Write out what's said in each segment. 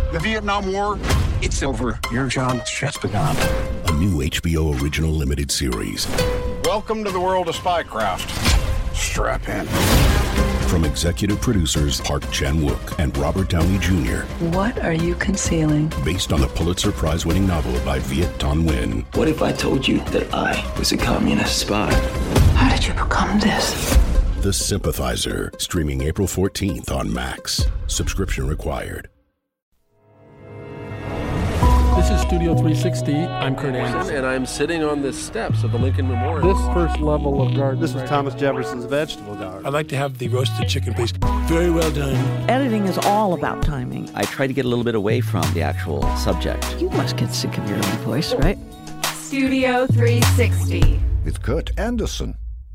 The Vietnam War, it's over. Your job's just begun. A new HBO original limited series. Welcome to the world of spycraft. Strap in. From executive producers Park Chan-wook and Robert Downey Jr. What are you concealing? Based on the Pulitzer Prize-winning novel by Viet Thanh Nguyen. What if I told you that I was a communist spy? How did you become this? The Sympathizer, streaming April 14th on Max. Subscription required. This is Studio 360. I'm Kurt Anderson. And I'm sitting on the steps of the Lincoln Memorial. This first level of garden. This is Thomas Jefferson's vegetable garden. I'd like to have the roasted chicken, please. Very well done. Editing is all about timing. I try to get a little bit away from the actual subject. You must get sick of your own voice, right? Studio 360. With Kurt Anderson.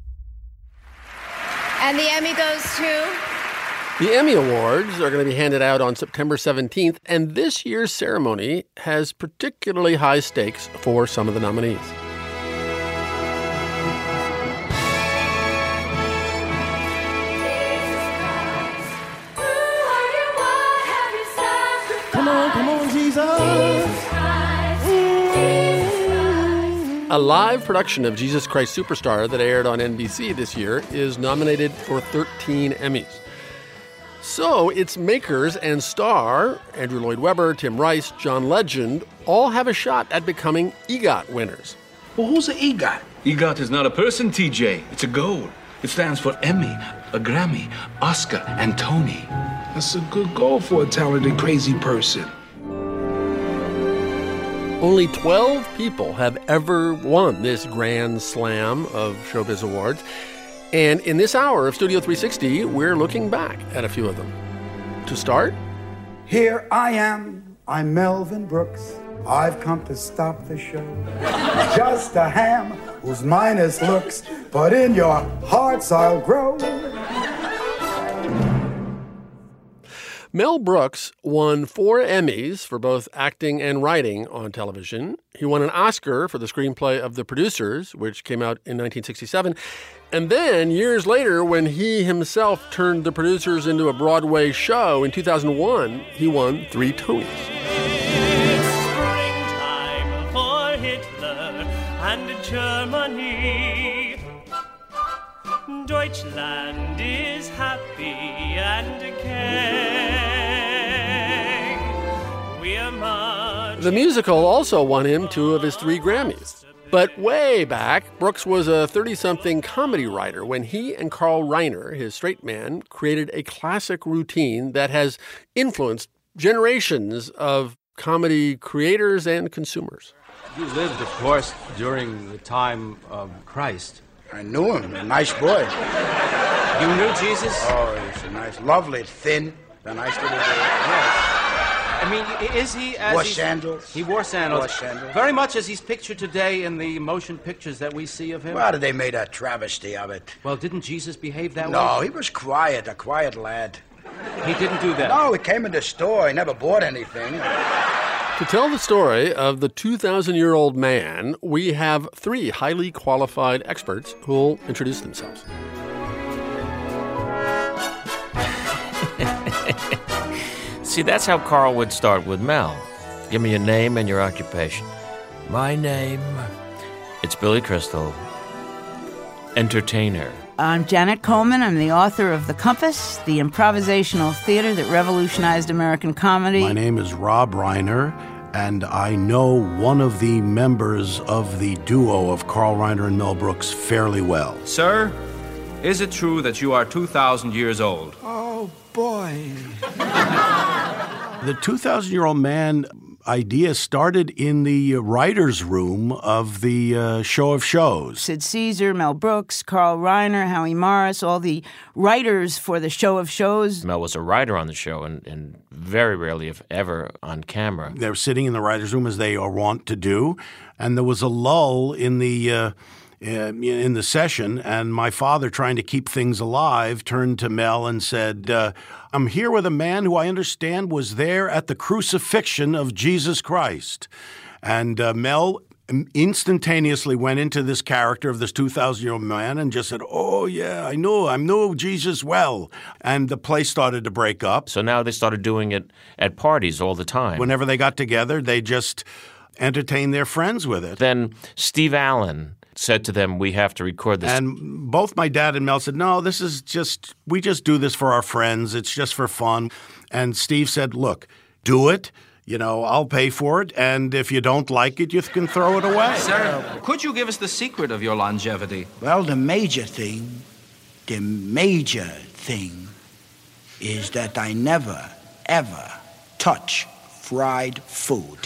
And the Emmy goes to... The Emmy Awards are going to be handed out on September 17th, and this year's ceremony has particularly high stakes for some of the nominees. Come on, Jesus. A live production of Jesus Christ Superstar that aired on NBC this year is nominated for 13 Emmys. So its makers and star, Andrew Lloyd Webber, Tim Rice, John Legend, all have a shot at becoming EGOT winners. Well, who's an EGOT? EGOT is not a person, TJ. It's a goal. It stands for Emmy, a Grammy, Oscar, and Tony. That's a good goal for a talented, crazy person. Only 12 people have ever won this grand slam of Showbiz Awards. And in this hour of Studio 360, we're looking back at a few of them. To start, here I am. I'm Melvin Brooks. I've come to stop the show. Just a ham whose minus looks, but in your hearts I'll grow. Mel Brooks won 4 Emmys for both acting and writing on television. He won an Oscar for the screenplay of The Producers, which came out in 1967. And then, years later, when he himself turned The Producers into a Broadway show in 2001, he won 3 Tonys. It's springtime for Hitler and Germany. Deutschland is happy and gay. The musical also won him 2 of his 3 Grammys. But way back, Brooks was a 30-something comedy writer when he and Carl Reiner, his straight man, created a classic routine that has influenced generations of comedy creators and consumers. You lived, of course, during the time of Christ. I knew him. A nice boy. You knew Jesus? Oh, he's a nice, lovely, thin, a nice little boy. Yes. I mean, is he as wore sandals? He wore sandals. Wore sandals. Very much as he's pictured today in the motion pictures that we see of him. Why did they make a travesty of it? Well, didn't Jesus behave that way? No, he was quiet, a quiet lad. He didn't do that? No, he came in the store. He never bought anything. To tell the story of the 2,000-year-old man, we have 3 highly qualified experts who'll introduce themselves. See, that's how Carl would start with Mel. Give me your name and your occupation. My name, it's Billy Crystal, entertainer. I'm Janet Coleman. I'm the author of The Compass, the improvisational theater that revolutionized American comedy. My name is Rob Reiner, and I know one of the members of the duo of Carl Reiner and Mel Brooks fairly well. Sir, is it true that you are 2,000 years old? Oh, boy. The 2,000-year-old man idea started in the writer's room of the Show of Shows. Sid Caesar, Mel Brooks, Carl Reiner, Howie Morris, all the writers for the Show of Shows. Mel was a writer on the show and very rarely, if ever, on camera. They were sitting in the writer's room as they are wont to do, and there was a lull in the session, and my father, trying to keep things alive, turned to Mel and said, I'm here with a man who I understand was there at the crucifixion of Jesus Christ. And Mel instantaneously went into this character of this 2,000-year-old man and just said, oh, yeah, I know Jesus well. And the play started to break up. So now they started doing it at parties all the time. Whenever they got together, they just entertained their friends with it. Then Steve Allen said to them, we have to record this. And both my dad and Mel said, no, we just do this for our friends. It's just for fun. And Steve said, look, do it. I'll pay for it, and if you don't like it, you can throw it away. Sir, could you give us the secret of your longevity? Well, the major thing is that I never, ever touch fried food.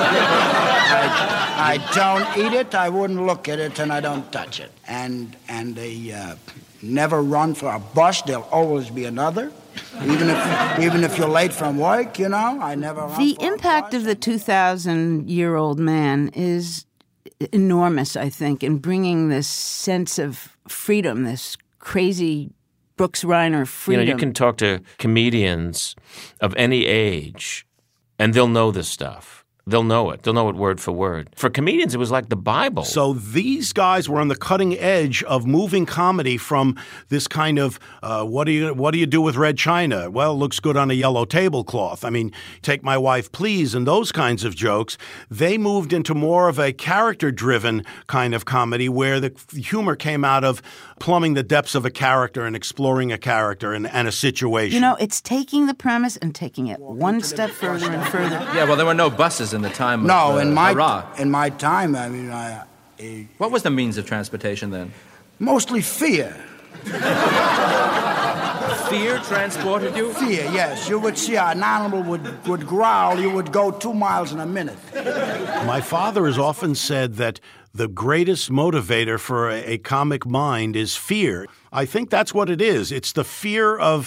I don't eat it, I wouldn't look at it, and I don't touch it. And they never run for a bus, there'll always be another. Even if you're late from work, I never. The impact of the 2,000-year-old man is enormous, I think, in bringing this sense of freedom, this crazy Brooks Reiner freedom. You can talk to comedians of any age, and they'll know this stuff. They'll know it. They'll know it word for word. For comedians, it was like the Bible. So these guys were on the cutting edge of moving comedy from this kind of, what do you do with red china? Well, it looks good on a yellow tablecloth. I mean, take my wife, please, and those kinds of jokes. They moved into more of a character-driven kind of comedy where the humor came out of plumbing the depths of a character and exploring a character and a situation. It's taking the premise and taking it one step further and further. Yeah, well, there were no buses in the time of Iraq. In my time, what was the means of transportation then? Mostly fear. Fear transported you? Fear, yes. You would see an animal would growl, you would go 2 miles in a minute. My father has often said that the greatest motivator for a comic mind is fear. I think that's what it is. It's the fear of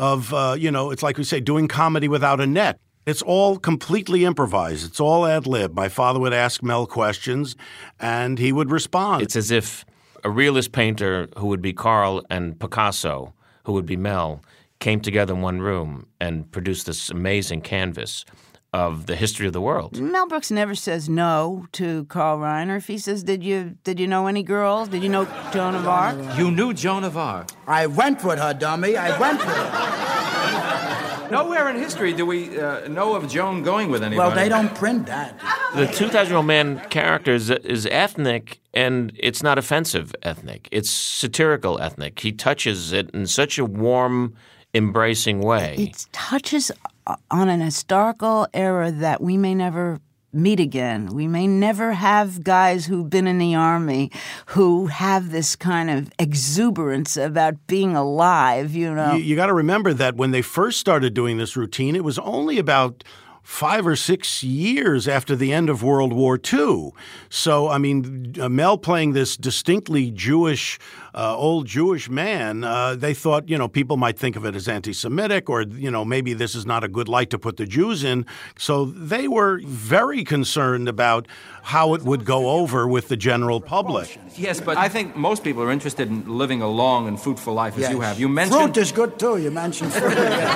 it's like we say, doing comedy without a net. It's all completely improvised. It's all ad lib. My father would ask Mel questions, and he would respond. It's as if a realist painter who would be Carl and Picasso, who would be Mel, came together in one room and produced this amazing canvas of the history of the world. Mel Brooks never says no to Carl Reiner. If he says, did you know any girls? Did you know Joan of Arc? You knew Joan of Arc? I went with her, dummy. I went with her. Nowhere in history do we know of Joan going with anybody. Well, they don't print that. The 2,000-year-old man character is ethnic, and it's not offensive ethnic. It's satirical ethnic. He touches it in such a warm, embracing way. It touches on an historical era that we may never meet again. We may never have guys who've been in the army who have this kind of exuberance about being alive, You got to remember that when they first started doing this routine, it was only about 5 or 6 years after the end of World War II. So, I mean, Mel playing this distinctly Jewish, old Jewish man, they thought, people might think of it as anti-Semitic or, maybe this is not a good light to put the Jews in. So they were very concerned about how it would go over with the general public. Yes, but I think most people are interested in living a long and fruitful life as you have. You mentioned... Fruit is good, too. You mentioned fruit.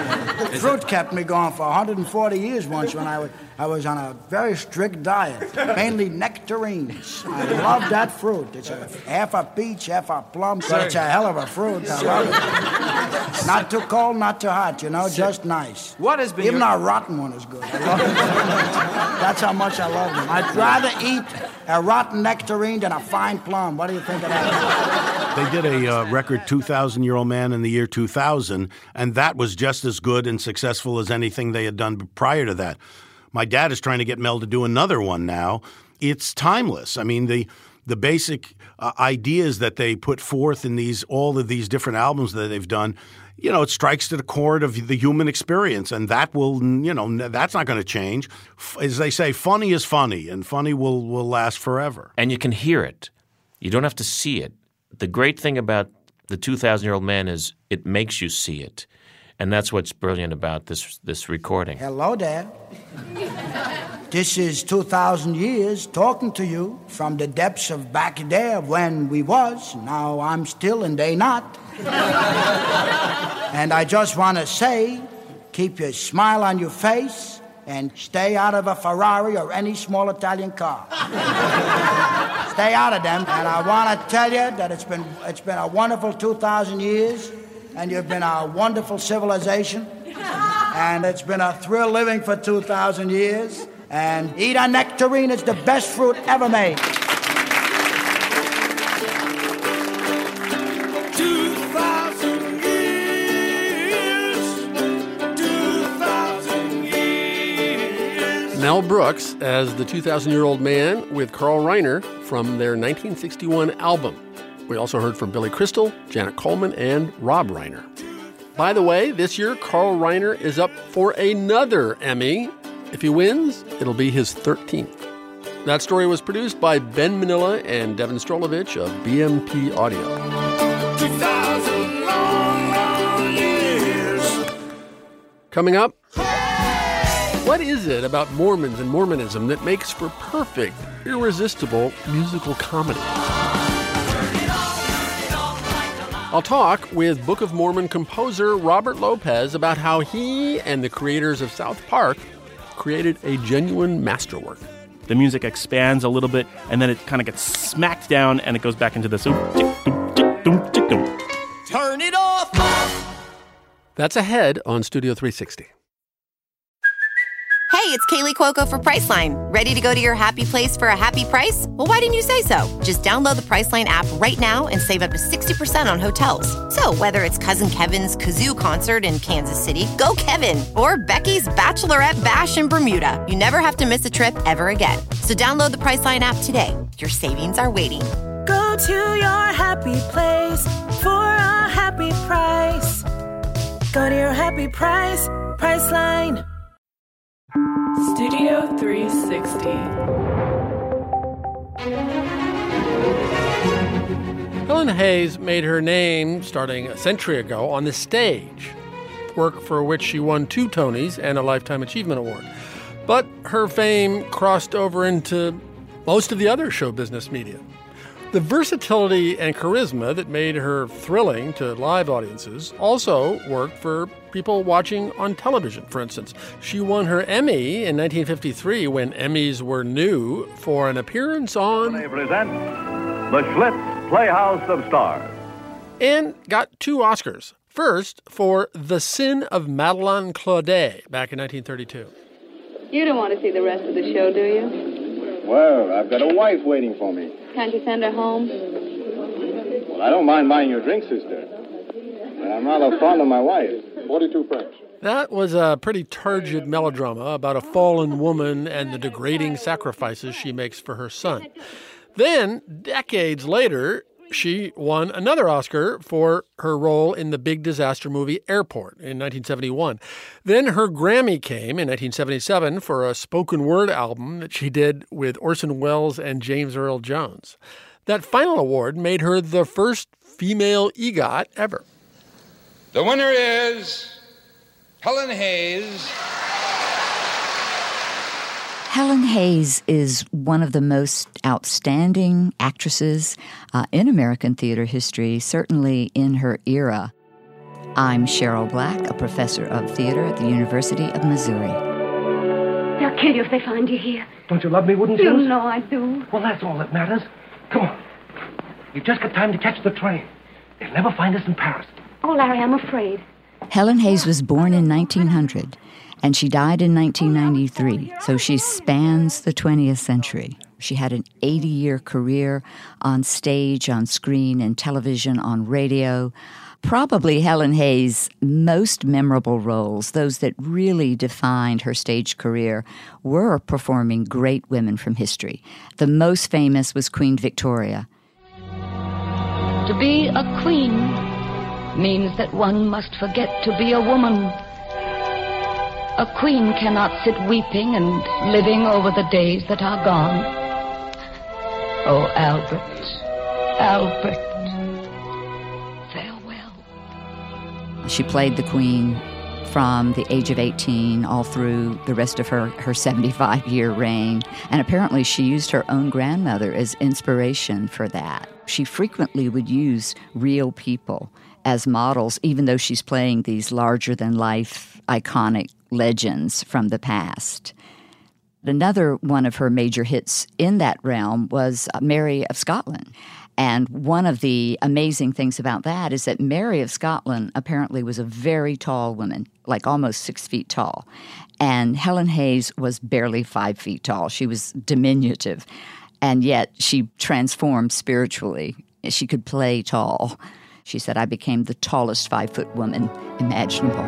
Fruit kept me going for 140 years once when I was on a very strict diet, mainly nectarines. I love that fruit. It's half a peach, half a plum, but it's a hell of a fruit. I love it. Not too cold, not too hot, just nice. What has been Even a rotten one is good. I love it. That's how much I love them. I'd rather eat a rotten nectarine than a fine plum. What do you think of that? They did a record 2,000-year-old man in the year 2000, and that was just as good and successful as anything they had done prior to that. My dad is trying to get Mel to do another one now. It's timeless. I mean, the basic ideas that they put forth in all of these different albums that they've done, it strikes to the chord of the human experience, and that will, that's not going to change. As they say, funny is funny, and funny will last forever. And you can hear it. You don't have to see it. The great thing about the 2,000-year-old man is it makes you see it. And that's what's brilliant about this recording. Hello there. This is 2,000 years talking to you from the depths of back there when we was. Now I'm still and they not. And I just want to say, keep your smile on your face and stay out of a Ferrari or any small Italian car. Stay out of them. And I want to tell you that it's been a wonderful 2,000 years, and you've been a wonderful civilization, and it's been a thrill living for 2,000 years. And eat a nectarine. It's the best fruit ever made. 2,000 years. 2,000 years. Mel Brooks as the 2,000-year-old man with Carl Reiner from their 1961 album. We also heard from Billy Crystal, Janet Coleman, and Rob Reiner. By the way, this year, Carl Reiner is up for another Emmy. If he wins, it'll be his 13th. That story was produced by Ben Manila and Devin Strolovich of BMP Audio. 2,000 long, long years. Coming up, what is it about Mormons and Mormonism that makes for perfect, irresistible musical comedy? I'll talk with Book of Mormon composer Robert Lopez about how he and the creators of South Park created a genuine masterwork. The music expands a little bit, and then it kind of gets smacked down, and it goes back into this. Turn it off! That's ahead on Studio 360. Hey, it's Kaylee Cuoco for Priceline. Ready to go to your happy place for a happy price? Well, why didn't you say so? Just download the Priceline app right now and save up to 60% on hotels. So whether it's Cousin Kevin's Kazoo Concert in Kansas City, go Kevin, or Becky's Bachelorette Bash in Bermuda, you never have to miss a trip ever again. So download the Priceline app today. Your savings are waiting. Go to your happy place for a happy price. Go to your happy price, Priceline. Studio 360. Helen Hayes made her name starting a century ago on the stage, work for which she won 2 Tonys and a Lifetime Achievement Award. But her fame crossed over into most of the other show business media. The versatility and charisma that made her thrilling to live audiences also worked for people watching on television, for instance. She won her Emmy in 1953 when Emmys were new for an appearance on... They present The Schlitz Playhouse of Stars. And got 2 Oscars. First, for The Sin of Madeleine Claudet back in 1932. You don't want to see the rest of the show, do you? Well, I've got a wife waiting for me. Can't you send her home? Well, I don't mind buying your drink, sister. But I'm rather fond of my wife. 42 francs. That was a pretty turgid melodrama about a fallen woman and the degrading sacrifices she makes for her son. Then, decades later, she won another Oscar for her role in the big disaster movie Airport in 1971. Then her Grammy came in 1977 for a spoken word album that she did with Orson Welles and James Earl Jones. That final award made her the first female EGOT ever. The winner is Helen Hayes. Helen Hayes is one of the most outstanding actresses in American theater history, certainly in her era. I'm Cheryl Black, a professor of theater at the University of Missouri. They'll kill you if they find you here. Don't you love me, wouldn't You you? know I do. Well, that's all that matters. Come on. You've just got time to catch the train. They'll never find us in Paris. Oh, Larry, I'm afraid. Helen Hayes was born in 1900, and she died in 1993, so she spans the 20th century. She had an 80-year career on stage, on screen, in television, on radio. Probably Helen Hayes' most memorable roles, those that really defined her stage career, were performing great women from history. The most famous was Queen Victoria. To be a queen means that one must forget to be a woman. A queen cannot sit weeping and living over the days that are gone. Oh, Albert, Albert, farewell. She played the Queen from the age of 18 all through the rest of her 75-year reign. And apparently she used her own grandmother as inspiration for that. She frequently would use real people as models, even though she's playing these larger-than-life iconic legends from the past. Another one of her major hits in that realm was Mary of Scotland. And one of the amazing things about that is that Mary of Scotland apparently was a very tall woman, like almost 6 feet tall. And Helen Hayes was barely 5 feet tall. She was diminutive. And yet she transformed spiritually. She could play tall. She said, I became the tallest 5-foot woman imaginable.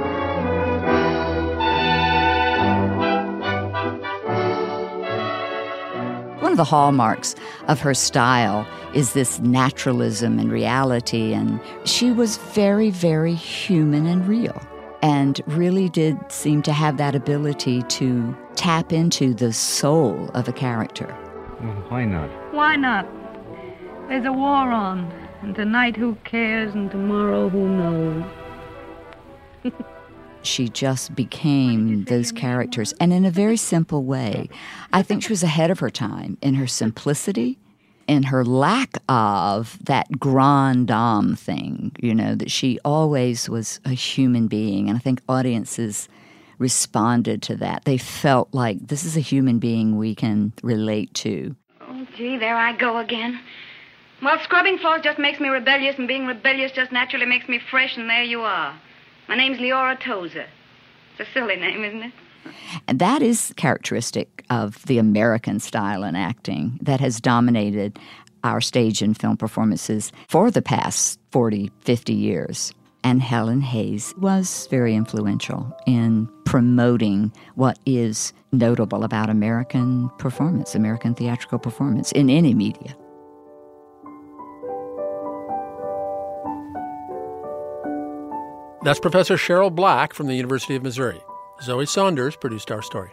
One of the hallmarks of her style is this naturalism and reality, and she was very, very human and real, and really did seem to have that ability to tap into the soul of a character. Well, why not? Why not? There's a war on, and tonight who cares, and tomorrow who knows? She just became those characters, and in a very simple way. I think she was ahead of her time in her simplicity, in her lack of that grande dame thing, that she always was a human being. And I think audiences responded to that. They felt like this is a human being we can relate to. Oh, gee, there I go again. Well, scrubbing floors just makes me rebellious, and being rebellious just naturally makes me fresh, and there you are. My name's Leora Tozer. It's a silly name, isn't it? And that is characteristic of the American style in acting that has dominated our stage and film performances for the past 40, 50 years. And Helen Hayes was very influential in promoting what is notable about American performance, American theatrical performance in any media. That's Professor Cheryl Black from the University of Missouri. Zoe Saunders produced our story.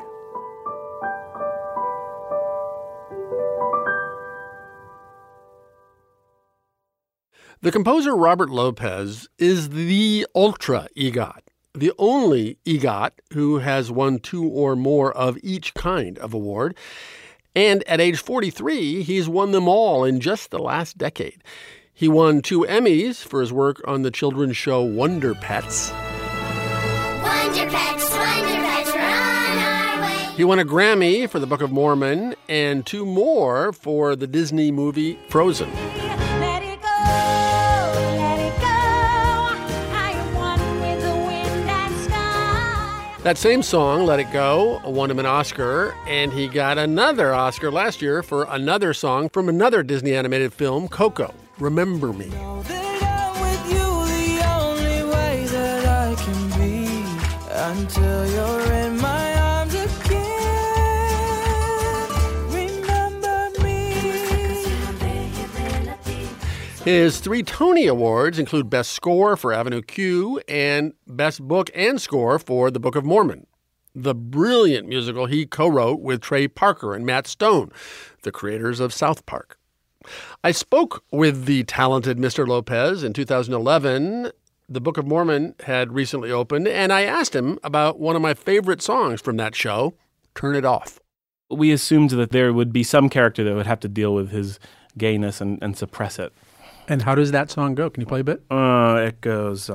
The composer Robert Lopez is the ultra EGOT, the only EGOT who has won 2 or more of each kind of award. And at age 43, he's won them all in just the last decade. He won 2 Emmys for his work on the children's show Wonder Pets. Wonder Pets, we're on our way. He won a Grammy for the Book of Mormon and 2 more for the Disney movie Frozen. Let it go, let it go. I am one with the wind and sky. That same song, Let It Go, won him an Oscar, and he got another Oscar last year for another song from another Disney animated film, Coco. Remember Me. Until you're in my arms again. Remember me. His 3 Tony Awards include Best Score for Avenue Q and Best Book and Score for The Book of Mormon, the brilliant musical he co-wrote with Trey Parker and Matt Stone, the creators of South Park. I spoke with the talented Mr. Lopez in 2011. The Book of Mormon had recently opened, and I asked him about one of my favorite songs from that show, Turn It Off. We assumed that there would be some character that would have to deal with his gayness and suppress it. And how does that song go? Can you play a bit? It goes,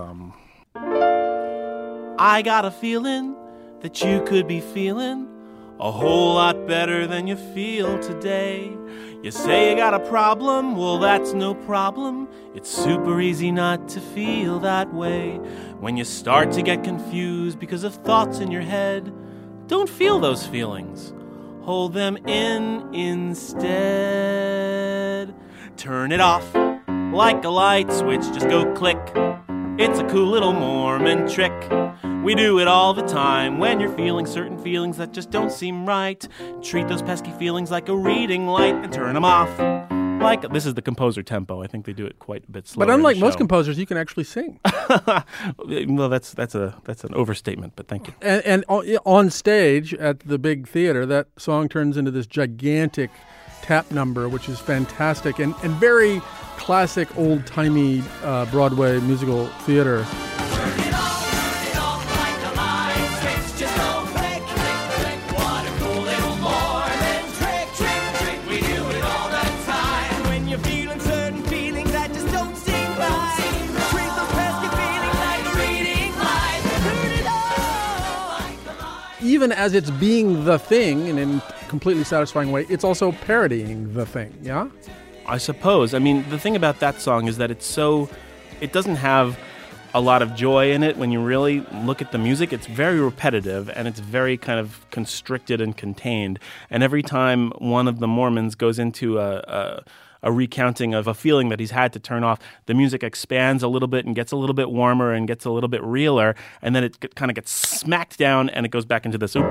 I got a feeling that you could be feeling a whole lot better than you feel today. You say you got a problem, well that's no problem. It's super easy not to feel that way. When you start to get confused because of thoughts in your head, don't feel those feelings. Hold them in instead. Turn it off like a light switch, just go click. It's a cool little Mormon trick. We do it all the time when you're feeling certain feelings that just don't seem right. Treat those pesky feelings like a reading light and turn them off. This is the composer tempo. I think they do it quite a bit slower. But unlike most composers, you can actually sing. Well, that's an overstatement, but thank you. And on stage at the big theater, that song turns into this gigantic tap number, which is fantastic and very classic, old-timey Broadway musical theater. When you're feeling certain feelings that just don't seem right, treat even as it's being the thing in a completely satisfying way, it's also parodying the thing, yeah? I suppose. I mean, the thing about that song is that it doesn't have a lot of joy in it. When you really look at the music, it's very repetitive and it's very kind of constricted and contained. And every time one of the Mormons goes into a recounting of a feeling that he's had to turn off, the music expands a little bit and gets a little bit warmer and gets a little bit realer, and then it kind of gets smacked down and it goes back into this.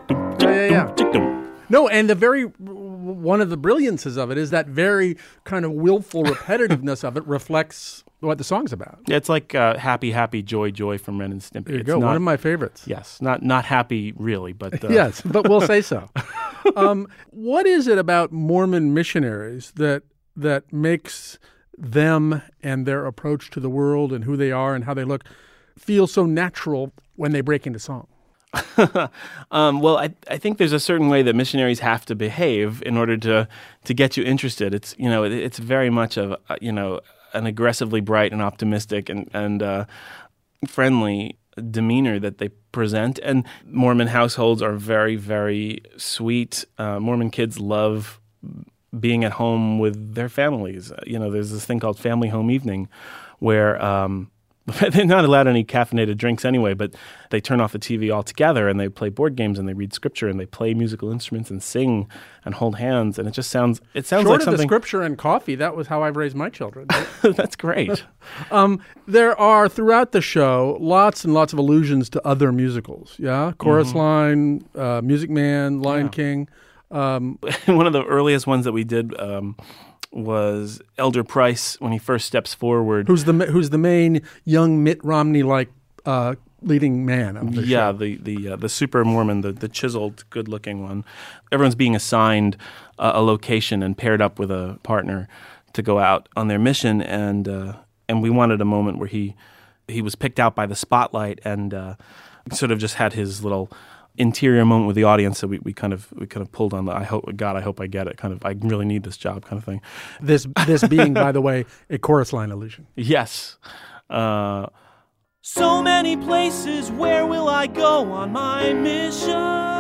No, and one of the brilliances of it is that very kind of willful repetitiveness of it reflects what the song's about. Yeah, it's like Happy, Happy, Joy, Joy from Ren and Stimpy. There you go, one of my favorites. Yes, not happy really, but... Yes, but we'll say so. What is it about Mormon missionaries that makes them and their approach to the world and who they are and how they look feel so natural when they break into song? Well, I think there's a certain way that missionaries have to behave in order to get you interested. It's it's very much of an aggressively bright and optimistic and friendly demeanor that they present. And Mormon households are very, very sweet. Mormon kids love being at home with their families. There's this thing called Family Home Evening where they're not allowed any caffeinated drinks anyway, but they turn off the TV altogether and they play board games and they read scripture and they play musical instruments and sing and hold hands, and it sounds Short like of something. the scripture and coffee, that was how I've raised my children. That's great. There are throughout the show lots and lots of allusions to other musicals. Yeah, Chorus Line, Music Man, Lion King. One of the earliest ones that we did was Elder Price when he first steps forward. Who's the main young Mitt Romney-like leading man of the show? the super Mormon, the chiseled, good-looking one. Everyone's being assigned a location and paired up with a partner to go out on their mission, and we wanted a moment where he was picked out by the spotlight and sort of just had his little interior moment with the audience, so we kind of pulled on the I hope I get it, kind of I really need this job kind of thing. This being, by the way, a Chorus Line allusion. Yes. So many places, where will I go on my mission?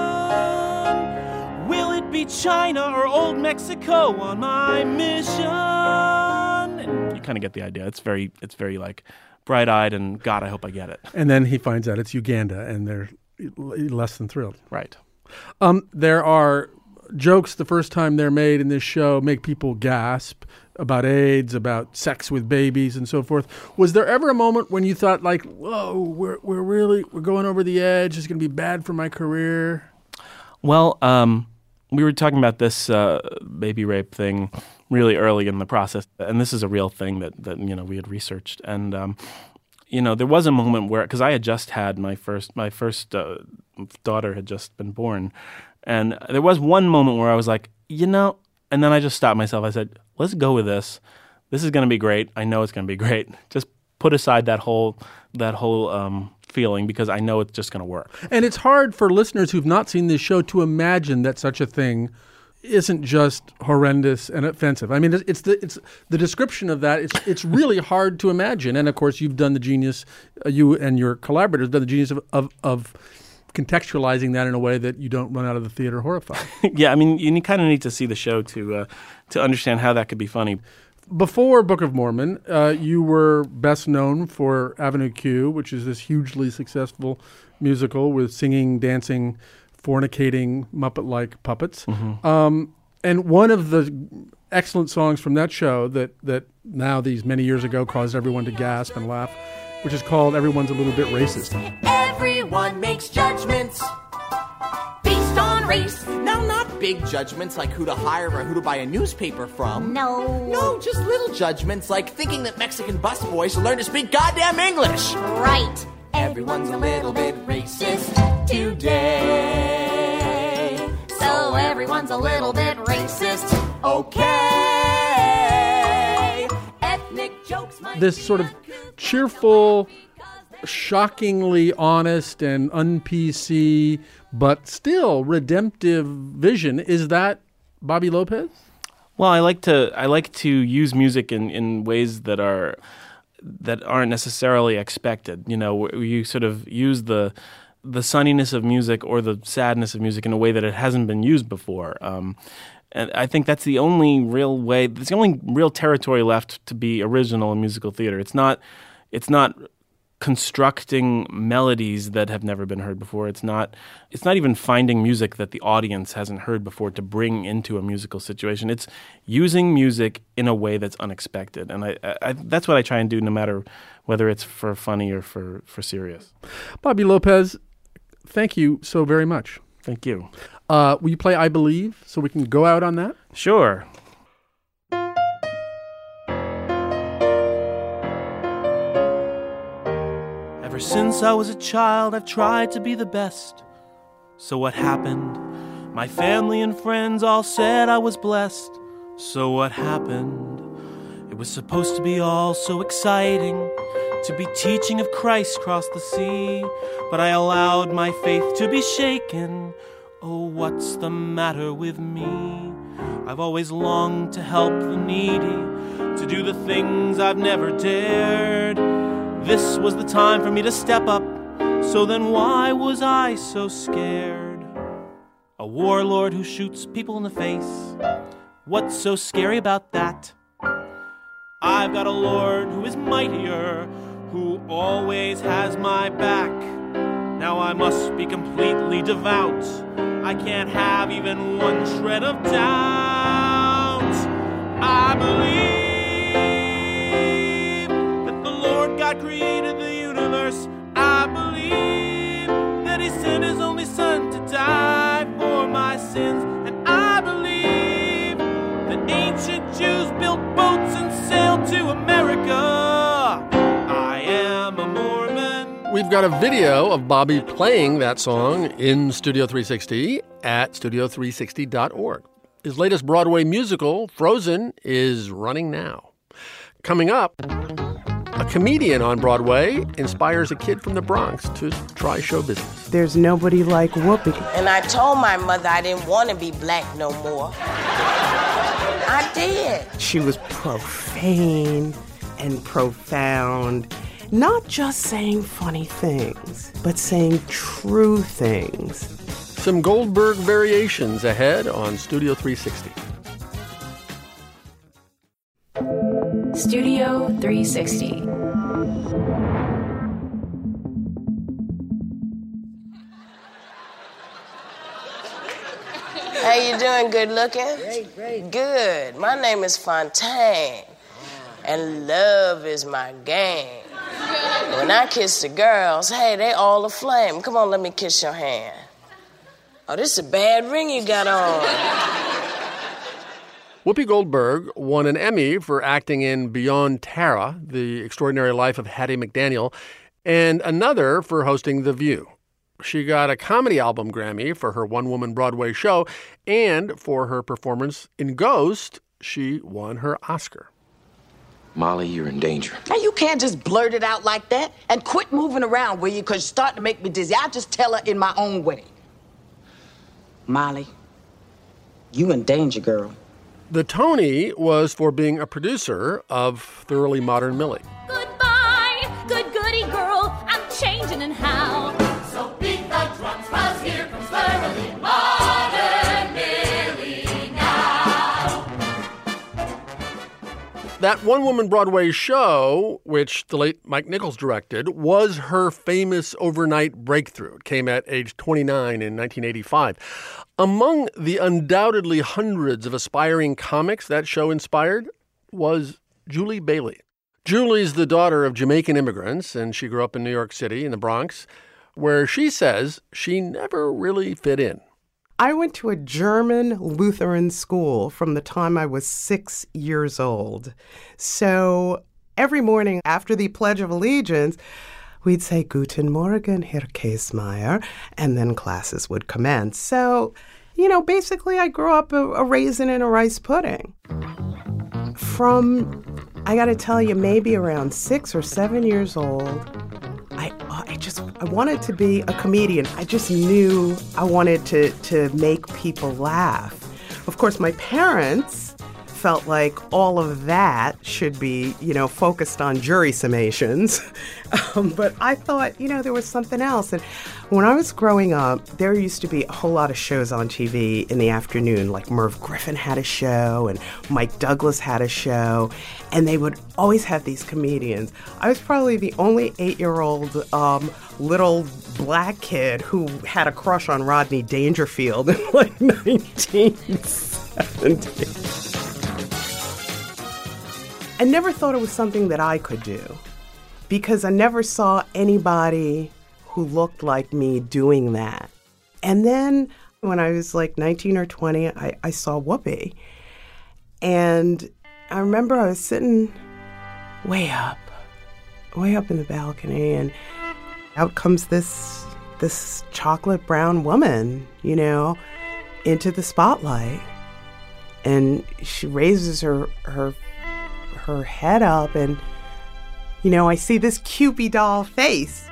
Will it be China or old Mexico on my mission? And you kind of get the idea. It's very like bright-eyed and God, I hope I get it. And then he finds out it's Uganda, and they're less than thrilled. Right. There are jokes the first time they're made in this show make people gasp about AIDS, about sex with babies, and so forth. Was there ever a moment when you thought, like, whoa, we're going over the edge, it's going to be bad for my career? Well, we were talking about this baby rape thing really early in the process, and this is a real thing that we had researched. And there was a moment where, because I had just had my first daughter had just been born, and there was one moment where I was like, and then I just stopped myself. I said, let's go with this. This is going to be great. I know it's going to be great. Just put aside that whole feeling, because I know it's just going to work. And it's hard for listeners who've not seen this show to imagine that such a thing isn't just horrendous and offensive. I mean, it's the description of that. It's really hard to imagine. And of course, you've done the genius. You and your collaborators have done the genius of contextualizing that in a way that you don't run out of the theater horrified. Yeah, I mean, you kind of need to see the show to understand how that could be funny. Before Book of Mormon, you were best known for Avenue Q, which is this hugely successful musical with singing, dancing, fornicating, Muppet-like puppets. Mm-hmm. And one of the excellent songs from that show that now these many years ago caused everyone to gasp and laugh, which is called Everyone's a Little Bit Racist. Everyone makes judgments based on race. No, not big judgments like who to hire or who to buy a newspaper from. No, just little judgments like thinking that Mexican busboys should learn to speak goddamn English. Right. Everyone's a little bit racist today. So everyone's a little bit racist. Okay. Ethnic jokes might This sort of cheerful, shockingly honest and un-PC, but still redemptive vision. Is that Bobby Lopez? Well, I like to use music in ways that aren't necessarily expected. You sort of use the the sunniness of music or the sadness of music in a way that it hasn't been used before. And I think that's the only real way, it's the only real territory left to be original in musical theater. It's not constructing melodies that have never been heard before. It's not even finding music that the audience hasn't heard before to bring into a musical situation. It's using music in a way that's unexpected. And I that's what I try and do, no matter whether it's for funny or for serious. Bobby Lopez, thank you so very much. Thank you. Will you play I Believe so we can go out on that? Sure. Ever since I was a child, I've tried to be the best. So what happened? My family and friends all said I was blessed. So what happened? It was supposed to be all so exciting, to be teaching of Christ across the sea. But I allowed my faith to be shaken. Oh, what's the matter with me? I've always longed to help the needy, to do the things I've never dared. This was the time for me to step up, so then why was I so scared? A warlord who shoots people in the face, what's so scary about that? I've got a Lord who is mightier, who always has my back. Now I must be completely devout. I can't have even one shred of doubt. I believe that the Lord God created the universe. I believe that He sent His only Son to die for my sins. And I believe that ancient Jews built boats and sailed to America. I am a Mormon. We've got a video of Bobby playing that song in Studio 360 at studio360.org. His latest Broadway musical, Frozen, is running now. Coming up, a comedian on Broadway inspires a kid from the Bronx to try show business. There's nobody like Whoopi. And I told my mother I didn't want to be black no more. I did. She was profane and profound. Not just saying funny things, but saying true things. Some Goldberg variations ahead on Studio 360. Studio 360. How you doing, good looking? Great. Good. My name is Fontaine, and love is my game. When I kiss the girls, hey, they all aflame. Come on, let me kiss your hand. Oh, this is a bad ring you got on. Whoopi Goldberg won an Emmy for acting in Beyond Tara, The Extraordinary Life of Hattie McDaniel, and another for hosting The View. She got a comedy album Grammy for her one-woman Broadway show, and for her performance in Ghost, she won her Oscar. Molly, you're in danger. Now, you can't just blurt it out like that and quit moving around, will you? Because you're starting to make me dizzy. I'll just tell her in my own way. Molly, you in danger, girl. The Tony was for being a producer of Thoroughly Modern Millie. Goodbye, good goody girl. I'm changing and how. So beat the drums, 'cause here comes Thoroughly Modern Millie now. That one-woman Broadway show, which the late Mike Nichols directed, was her famous overnight breakthrough. It came at age 29 in 1985. Among the undoubtedly hundreds of aspiring comics that show inspired was Julie Bailey. Julie's the daughter of Jamaican immigrants, and she grew up in New York City in the Bronx, where she says she never really fit in. I went to a German Lutheran school from the time I was 6 years old. So every morning after the Pledge of Allegiance, we'd say, Guten Morgen, Herr Käsmeyer, and then classes would commence. So, basically I grew up a raisin in a rice pudding. From, I got to tell you, maybe around 6 or 7 years old, I wanted to be a comedian. I just knew I wanted to make people laugh. Of course, my parents felt like all of that should be, focused on jury summations. But I thought, there was something else. And when I was growing up, there used to be a whole lot of shows on TV in the afternoon, like Merv Griffin had a show and Mike Douglas had a show, and they would always have these comedians. I was probably the only 8-year-old little black kid who had a crush on Rodney Dangerfield in like 1970. I never thought it was something that I could do because I never saw anybody who looked like me doing that. And then when I was like 19 or 20, I saw Whoopi. And I remember I was sitting way up in the balcony, and out comes this chocolate brown woman, into the spotlight. And she raises her head up, and, I see this Cupid doll face.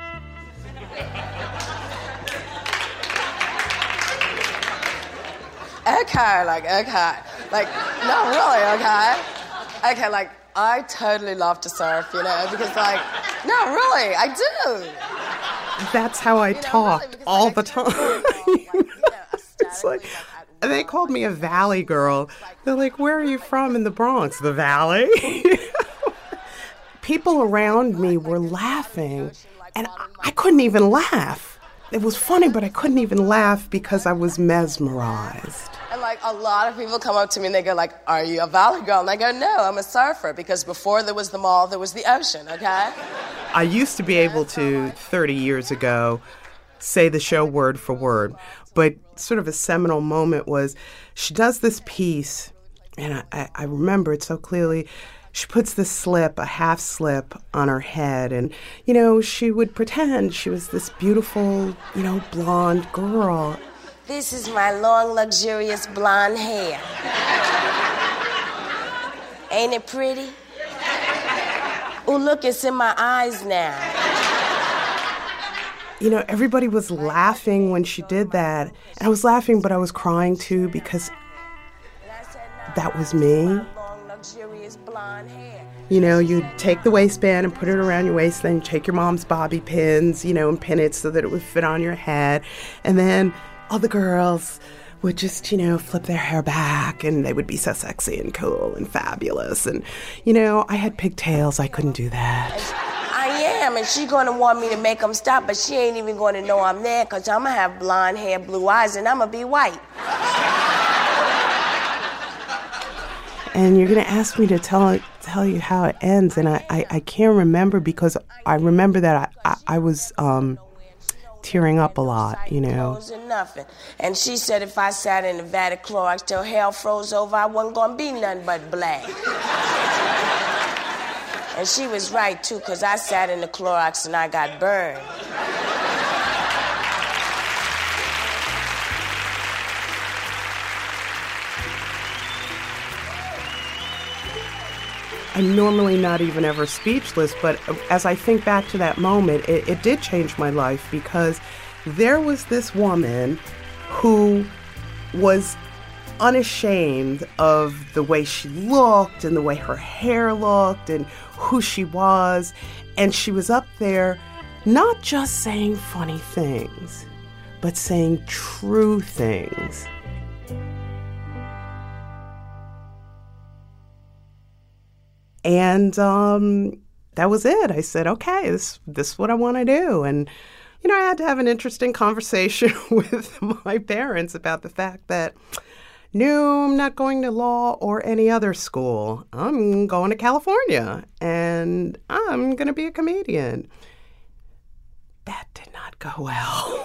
Okay, no, really, okay? Okay, I totally love to surf, because, no, really, I do. That's how I talked really, all the time. It's like, they called me a Valley girl. They're like, where are you from in the Bronx? The Valley? People around me were laughing, and I couldn't even laugh. It was funny, but I couldn't even laugh because I was mesmerized. And a lot of people come up to me and they go are you a Valley girl? And I go, no, I'm a surfer, because before there was the mall, there was the ocean, okay? I used to be able to, 30 years ago, say the show word for word. But sort of a seminal moment was she does this piece, and I remember it so clearly. She puts this slip, a half slip, on her head. And, she would pretend she was this beautiful, blonde girl. This is my long, luxurious blonde hair. Ain't it pretty? Oh, look, it's in my eyes now. Everybody was laughing when she did that. And I was laughing, but I was crying too, because that was me. You'd take the waistband and put it around your waist, then you take your mom's bobby pins, and pin it so that it would fit on your head. And then all the girls would just, flip their hair back, and they would be so sexy and cool and fabulous. And, I had pigtails. I couldn't do that. I am, and she's going to want me to make them stop, but she ain't even going to know I'm there, because I'm going to have blonde hair, blue eyes, and I'm going to be white. And you're going to ask me to tell you how it ends, and I can't remember, because I remember that I was tearing up a lot, Nothing. And she said if I sat in the vat of Clorox till hell froze over, I wasn't going to be nothing but black. And she was right, too, because I sat in the Clorox and I got burned. I'm normally not even ever speechless, but as I think back to that moment, it did change my life, because there was this woman who was unashamed of the way she looked and the way her hair looked and who she was. And she was up there not just saying funny things, but saying true things. And that was it. I said, okay, this is what I want to do. And, I had to have an interesting conversation with my parents about the fact that, no, I'm not going to law or any other school. I'm going to California, and I'm going to be a comedian. That did not go well.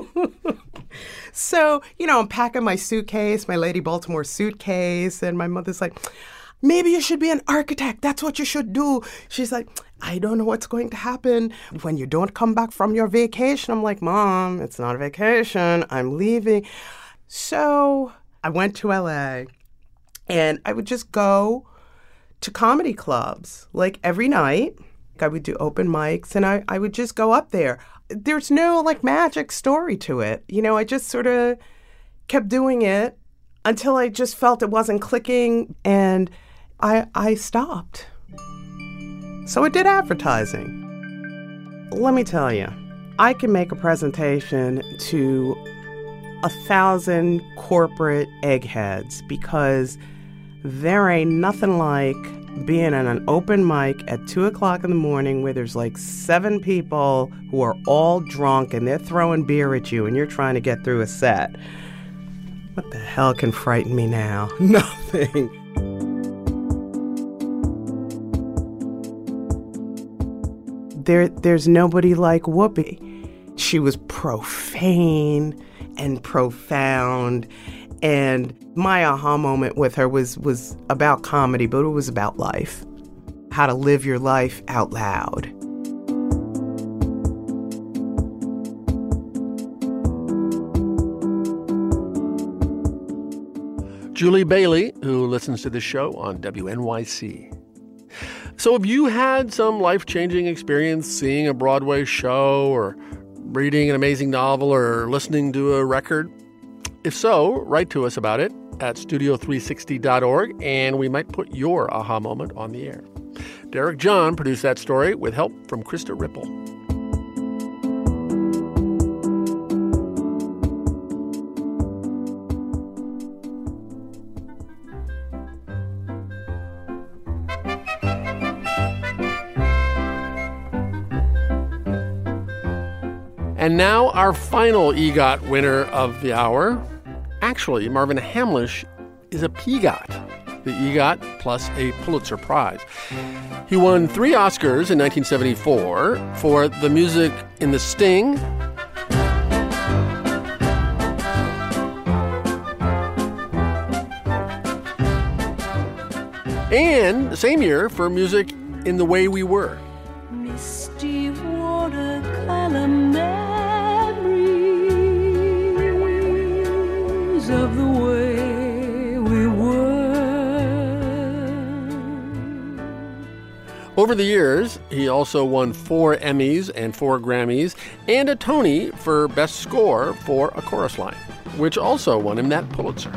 So, I'm packing my suitcase, my Lady Baltimore suitcase, and my mother's like, maybe you should be an architect. That's what you should do. She's like, I don't know what's going to happen when you don't come back from your vacation. I'm like, Mom, it's not a vacation. I'm leaving. So I went to LA, and I would just go to comedy clubs like every night. I would do open mics, and I would just go up there. There's no magic story to it. I just sort of kept doing it until I just felt it wasn't clicking, and I stopped. So I did advertising. Let me tell you, I can make a presentation to 1,000 corporate eggheads because there ain't nothing like being at an open mic at 2 o'clock in the morning where there's like 7 people who are all drunk and they're throwing beer at you and you're trying to get through a set. What the hell can frighten me now? Nothing. There's nobody like Whoopi. She was profane and profound, and my aha moment with her was about comedy, but it was about life. How to live your life out loud. Julie Bailey, who listens to this show on WNYC. So have you had some life-changing experience seeing a Broadway show or reading an amazing novel or listening to a record? If so, write to us about it at studio360.org, and we might put your aha moment on the air. Derek John produced that story with help from Krista Ripple. And now our final EGOT winner of the hour. Actually, Marvin Hamlisch is a PEGOT, the EGOT plus a Pulitzer Prize. He won 3 Oscars in 1974 for the music in The Sting, and the same year for music in The Way We Were. Misty watercolor of the way we were. Over the years, he also won 4 Emmys and 4 Grammys and a Tony for Best Score for A Chorus Line, which also won him that Pulitzer.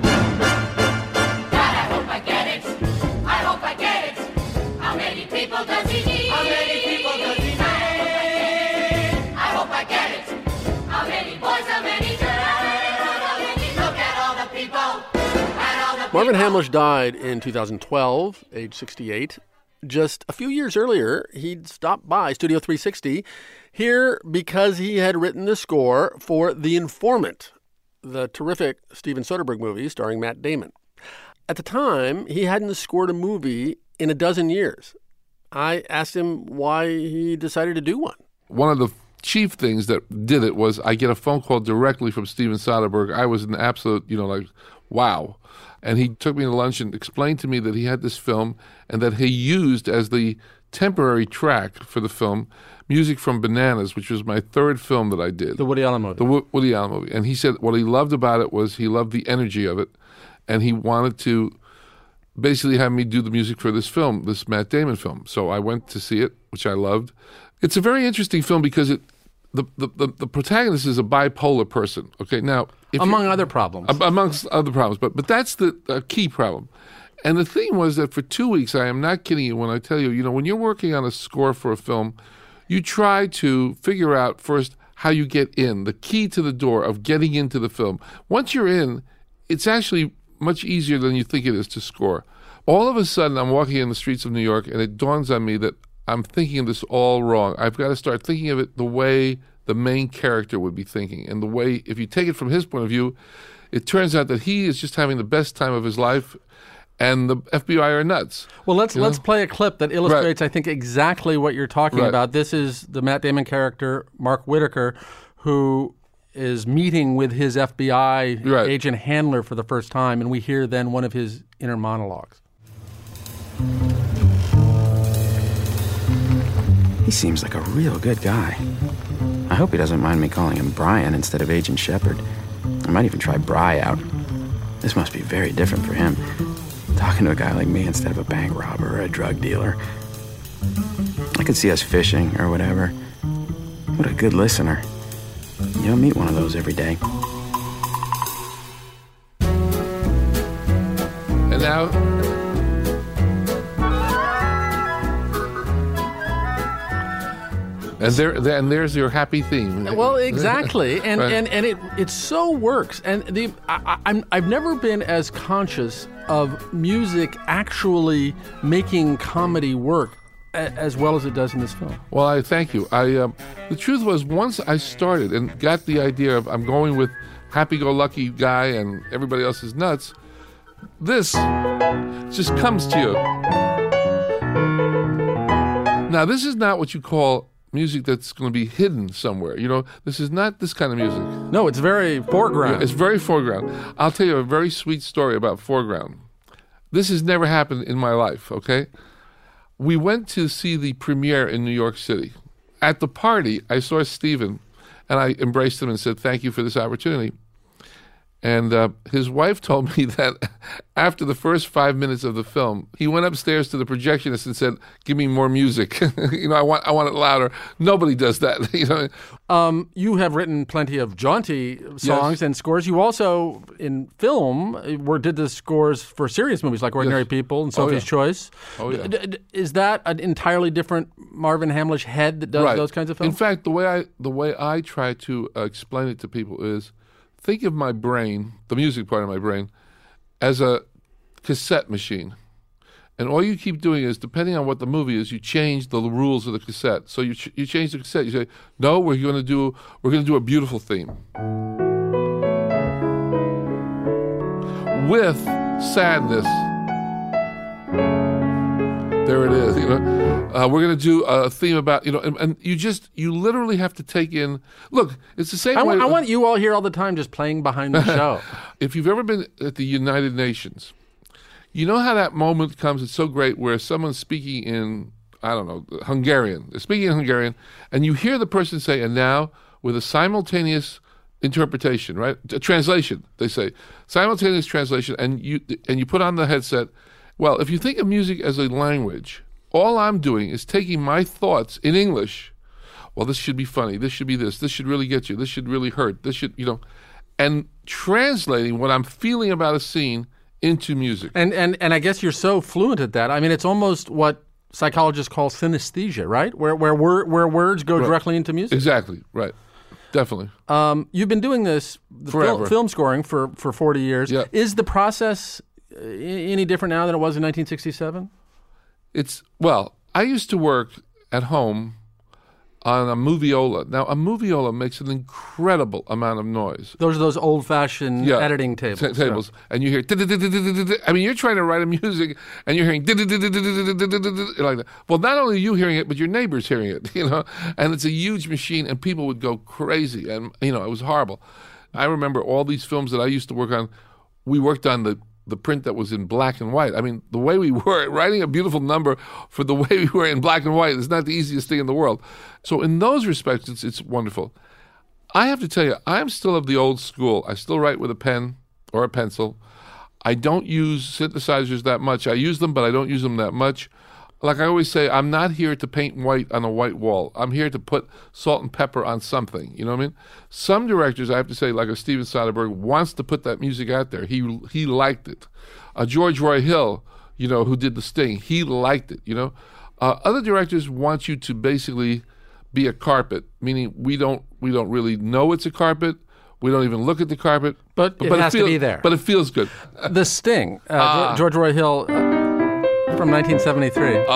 Marvin Hamlisch died in 2012, age 68. Just a few years earlier, he'd stopped by Studio 360 here because he had written the score for The Informant, the terrific Steven Soderbergh movie starring Matt Damon. At the time, he hadn't scored a movie in a dozen years. I asked him why he decided to do one. One of the chief things that did it was I get a phone call directly from Steven Soderbergh. I was an absolute, wow. And he took me to lunch and explained to me that he had this film and that he used as the temporary track for the film music from Bananas, which was my 3rd film that I did. The Woody Allen movie. The Woody Allen movie. And he said what he loved about it was he loved the energy of it, and he wanted to basically have me do the music for this film, this Matt Damon film. So I went to see it, which I loved. It's a very interesting film because the protagonist is a bipolar person. Okay, now among other problems, amongst other problems, but that's the key problem. And the thing was that for 2 weeks, I am not kidding you when I tell you, when you're working on a score for a film, you try to figure out first how you get in, the key to the door of getting into the film. Once you're in, it's actually much easier than you think it is to score. All of a sudden, I'm walking in the streets of New York, and it dawns on me that I'm thinking of this all wrong. I've got to start thinking of it the way the main character would be thinking. And the way, if you take it from his point of view, it turns out that he is just having the best time of his life, and the FBI are nuts. Well, let's play a clip that illustrates, right, I think, exactly what you're talking right. about. This is the Matt Damon character, Mark Whitaker, who is meeting with his FBI right. agent handler for the first time, and we hear then one of his inner monologues. He seems like a real good guy. I hope he doesn't mind me calling him Brian instead of Agent Shepard. I might even try Bry out. This must be very different for him, talking to a guy like me instead of a bank robber or a drug dealer. I could see us fishing or whatever. What a good listener. You don't meet one of those every day. now. And there's your happy theme. Well, exactly, and Right. and it so works. And I've never been as conscious of music actually making comedy work as well as it does in this film. Well, I thank you. The truth was, once I started and got the idea of I'm going with happy-go-lucky guy and everybody else is nuts, this just comes to you. Now, this is not what you call music that's going to be hidden somewhere. You know, this is not this kind of music. No, it's very foreground. It's very foreground. I'll tell you a very sweet story about foreground. This has never happened in my life, okay? We went to see the premiere in New York City. At the party, I saw Stephen, and I embraced him and said, thank you for this opportunity. And his wife told me that after the first 5 minutes of the film, he went upstairs to the projectionist and said, give me more music. You know, I want it louder. Nobody does that. You know? You have written plenty of jaunty songs and scores. You also, in film, did the scores for serious movies like Ordinary People and Sophie's Choice. Oh, yeah. Is that an entirely different Marvin Hamlish head that does those kinds of films? In fact, the way I try to explain it to people is, think of my brain, the music part of my brain, as a cassette machine. And all you keep doing is, depending on what the movie is, you change the rules of the cassette. So you change the cassette. You say, no, we're going to do a beautiful theme with sadness. There it is. You know, we're going to do a theme about, you know, and you literally have to take in. Look, it's the same way. I want you all here all the time, just playing behind the show. If you've ever been at the United Nations, you know how that moment comes. It's so great where someone's speaking in, I don't know, Hungarian. They're speaking in Hungarian, and you hear the person say, and now with a simultaneous interpretation, right? A translation, they say. Simultaneous translation, and you put on the headset. Well, if you think of music as a language, all I'm doing is taking my thoughts in English. Well, this should be funny. This should be this. This should really get you. This should really hurt. This should, you know, and translating what I'm feeling about a scene into music. And I guess you're so fluent at that. I mean, it's almost what psychologists call synesthesia, right? Where words go directly into music. Exactly, right. Definitely. You've been doing this film scoring for 40 years. Yeah. Is the process any different now than it was in 1967? Well, I used to work at home on a moviola. Now, a moviola makes an incredible amount of noise. Those are those old-fashioned editing tables. Tables. And you hear... I mean, you're trying to write a music, and you're hearing... like that. Well, not only are you hearing it, but your neighbor's hearing it, you know? And it's a huge machine, and people would go crazy. And, you know, it was horrible. I remember all these films that I used to work on. We worked on the print that was in black and white. I mean, the way we were, writing a beautiful number for the way we were in black and white is not the easiest thing in the world. So in those respects, it's wonderful. I have to tell you, I'm still of the old school. I still write with a pen or a pencil. I don't use synthesizers that much. I use them, but I don't use them that much. Like I always say, I'm not here to paint white on a white wall. I'm here to put salt and pepper on something. You know what I mean? Some directors, I have to say, like a Steven Soderbergh, wants to put that music out there. He liked it. George Roy Hill, you know, who did The Sting, he liked it, you know. Other directors want you to basically be a carpet, meaning we don't really know it's a carpet. We don't even look at the carpet. But it has to be there. But it feels good. The Sting, George Roy Hill... from 1973.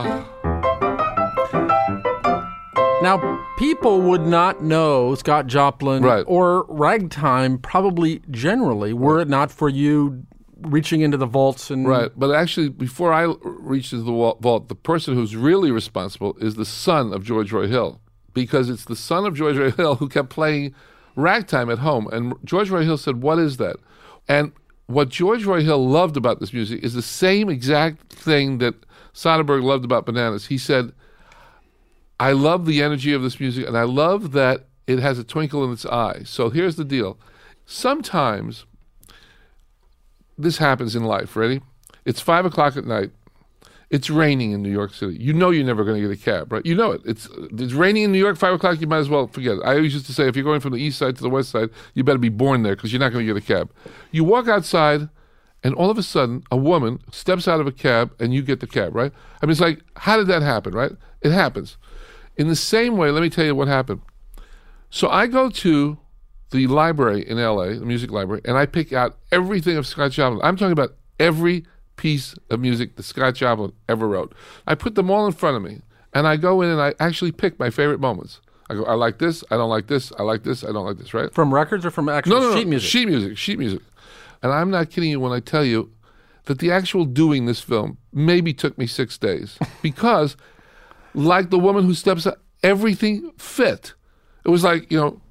Now, people would not know Scott Joplin or ragtime probably generally were it not for you reaching into the vaults. Right, but actually, before I reached into the vault, the person who's really responsible is the son of George Roy Hill, because it's the son of George Roy Hill who kept playing ragtime at home. And George Roy Hill said, what is that? And what George Roy Hill loved about this music is the same exact thing that Soderbergh loved about Bananas. He said, I love the energy of this music, and I love that it has a twinkle in its eye. So here's the deal. Sometimes this happens in life, ready? It's 5 o'clock at night. It's raining in New York City. You know you're never going to get a cab, right? You know it. It's raining in New York, 5 o'clock, you might as well forget it. I always used to say, if you're going from the east side to the west side, you better be born there because you're not going to get a cab. You walk outside, and all of a sudden, a woman steps out of a cab, and you get the cab, right? I mean, it's like, how did that happen, right? It happens. In the same way, let me tell you what happened. So I go to the library in L.A., the music library, and I pick out everything of Scott Joplin. I'm talking about every piece of music that Scott Joplin ever wrote. I put them all in front of me, and I go in and I actually pick my favorite moments. I go, I like this, I don't like this, I like this, I don't like this, right? From records or from actual sheet music? Sheet music. And I'm not kidding you when I tell you that the actual doing this film maybe took me 6 days because, like The Woman Who Steps Out, everything fit. It was like, you know,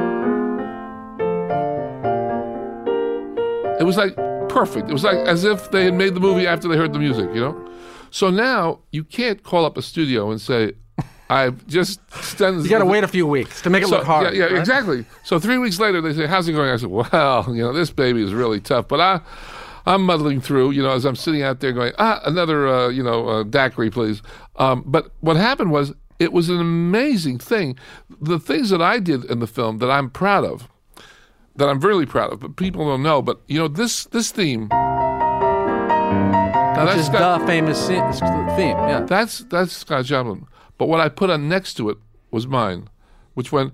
it was like perfect. It was like as if they had made the movie after they heard the music, you know? So now you can't call up a studio and say, I've just done... You got to wait a few weeks to make it look hard. Yeah, right? Exactly. So 3 weeks later, they say, how's it going? I said, well, you know, this baby is really tough, but I'm muddling through, you know, as I'm sitting out there going, another, daiquiri, please. But what happened was, it was an amazing thing. The things that I did in the film that I'm proud of, that I'm really proud of, but people don't know, but, you know, this theme... Which is the famous theme, yeah. That's Scott Joplin. But what I put on next to it was mine, which went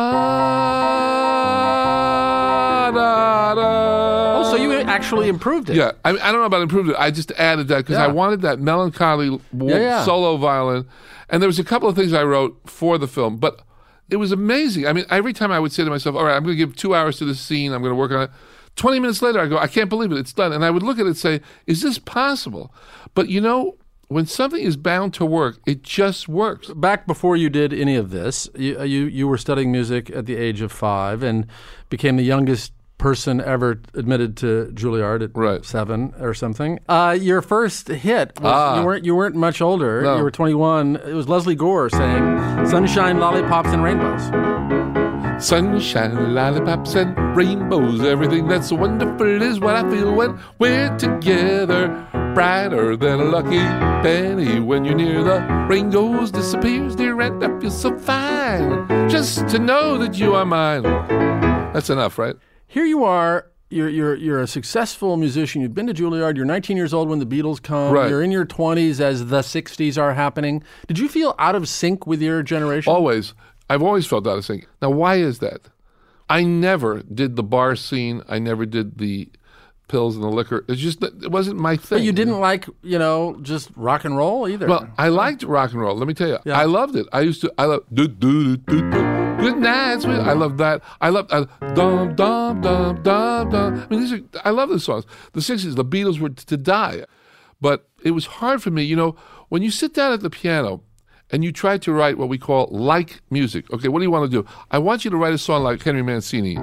ba-da-da. Oh, so you actually improved it. Yeah, I don't know about improved it. I just added that because I wanted that melancholy solo violin. And there was a couple of things I wrote for the film, but it was amazing. I mean, every time I would say to myself, all right, I'm going to give 2 hours to this scene, I'm going to work on it. 20 minutes later, I go, I can't believe it, it's done. And I would look at it and say, is this possible? But you know, when something is bound to work, it just works. Back before you did any of this, you were studying music at the age of 5 and became the youngest person ever admitted to Juilliard at 7 or something. Your first hit was, you weren't much older. No. You were 21. It was Leslie Gore saying "Sunshine, Lollipops, and Rainbows." Sunshine, lollipops, and rainbows. Everything that's wonderful is what I feel when we're together. Brighter than a lucky penny when you're near. The rain goes, disappears, dear, and I feel so fine. Just to know that you are mine. That's enough, right? Here you are. You're a successful musician. You've been to Juilliard. You're 19 years old when the Beatles come. Right. You're in your 20s as the 60s are happening. Did you feel out of sync with your generation? Always. I've always felt out of sync. Now, why is that? I never did the bar scene. I never did the pills and the liquor. It wasn't my thing. But you didn't like, just rock and roll either. Well, I liked rock and roll. Let me tell you. Yeah. I loved it. I love good nights. I love that. I love dum dum dum dum dum. I mean, I love the songs. The 60s, the Beatles were to die. But it was hard for me, when you sit down at the piano and you try to write what we call like music. Okay, what do you want to do? I want you to write a song like Henry Mancini.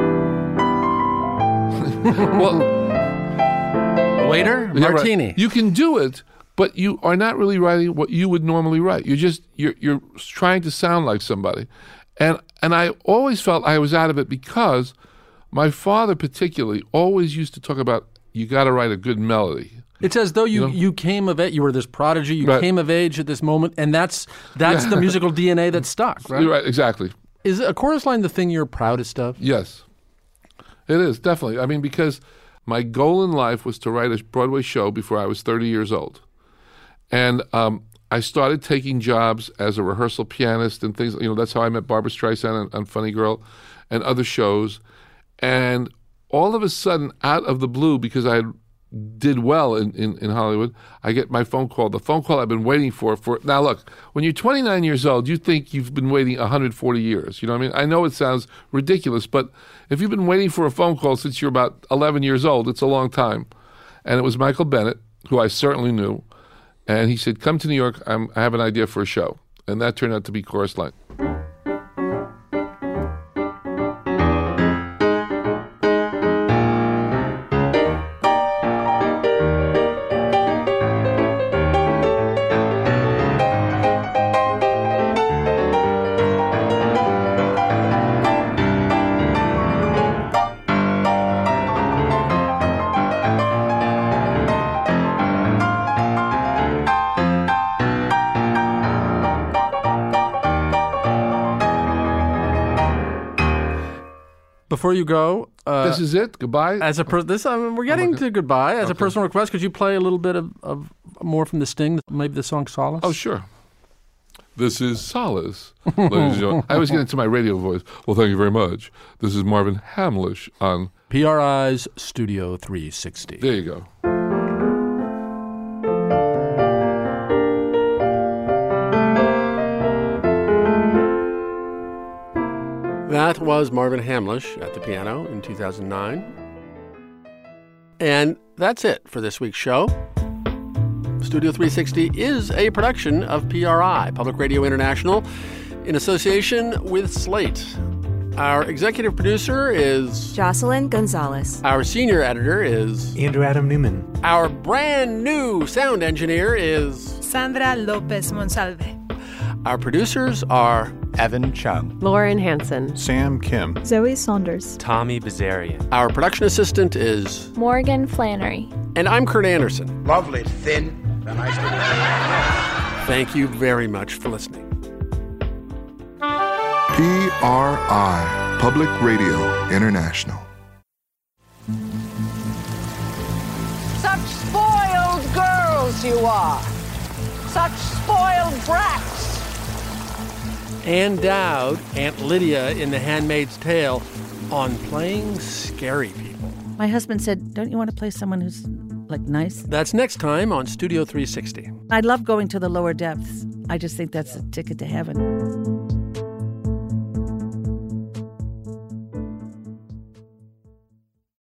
Well, waiter, martini. Right. You can do it, but you are not really writing what you would normally write. You're trying to sound like somebody, and I always felt I was out of it because my father particularly always used to talk about you got to write a good melody. It's as though you came of age. You were this prodigy. You came of age at this moment, and that's the musical DNA that stuck. Right? You're right, exactly. Is a chorus line the thing you're proudest of? Yes, it is, definitely. I mean, because my goal in life was to write a Broadway show before I was 30 years old. And I started taking jobs as a rehearsal pianist and things. That's how I met Barbra Streisand on Funny Girl and other shows. And all of a sudden, out of the blue, because I did well in Hollywood, I get my phone call, the phone call I've been waiting for. Now, look, when you're 29 years old, you think you've been waiting 140 years. You know what I mean? I know it sounds ridiculous, but if you've been waiting for a phone call since you're about 11 years old, it's a long time. And it was Michael Bennett, who I certainly knew. And he said, come to New York, I have an idea for a show. And that turned out to be Chorus Line. Before you go, This is it? Goodbye? We're getting to goodbye. As a personal request, could you play a little bit of more from the Sting, maybe the song Solace? Oh, sure. This is Solace, ladies and gentlemen. I always get into my radio voice. Well, thank you very much. This is Marvin Hamlish on PRI's Studio 360. There you go. That was Marvin Hamlish at the piano in 2009. And that's it for this week's show. Studio 360 is a production of PRI, Public Radio International, in association with Slate. Our executive producer is Jocelyn Gonzalez. Our senior editor is Andrew Adam Newman. Our brand new sound engineer is Sandra Lopez Monsalve. Our producers are Evan Chung, Lauren Hansen, Sam Kim, Zoe Saunders, Tommy Bazarian. Our production assistant is Morgan Flannery. And I'm Kurt Anderson. Lovely, thin, and nice to Thank you very much for listening. PRI, Public Radio International. Such spoiled girls you are. Such spoiled brats. Ann Dowd, Aunt Lydia in The Handmaid's Tale, on playing scary people. My husband said, don't you want to play someone who's, nice? That's next time on Studio 360. I love going to the lower depths. I just think that's a ticket to heaven.